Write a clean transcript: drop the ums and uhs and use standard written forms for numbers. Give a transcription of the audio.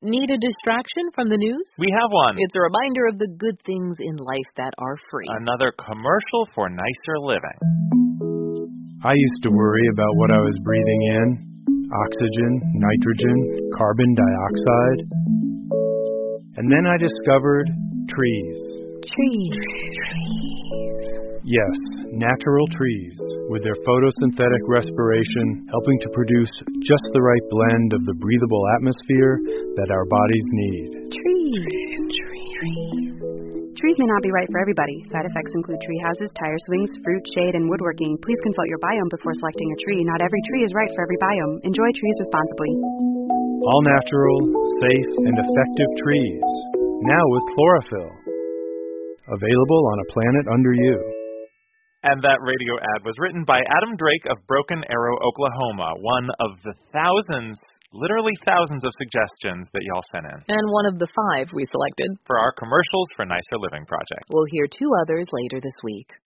Need a distraction from the news? We have one. It's a reminder of the good things in life that are free. Another commercial for nicer living. I used to worry about what I was breathing in. Oxygen, nitrogen, carbon dioxide. And then I discovered trees. Trees. Yes, natural trees, with their photosynthetic respiration helping to produce just the right blend of the breathable atmosphere that our bodies need. Trees. Trees may not be right for everybody. Side effects include tree houses, tire swings, fruit, shade, and woodworking. Please consult your biome before selecting a tree. Not every tree is right for every biome. Enjoy trees responsibly. All natural, safe, and effective trees. Now with chlorophyll. Available on a planet under you. And that radio ad was written by Adam Drake of Broken Arrow, Oklahoma, one of the thousands, literally thousands of suggestions that y'all sent in. And one of the 5 we selected for our Commercials for Nicer Living project. We'll hear 2 others later this week.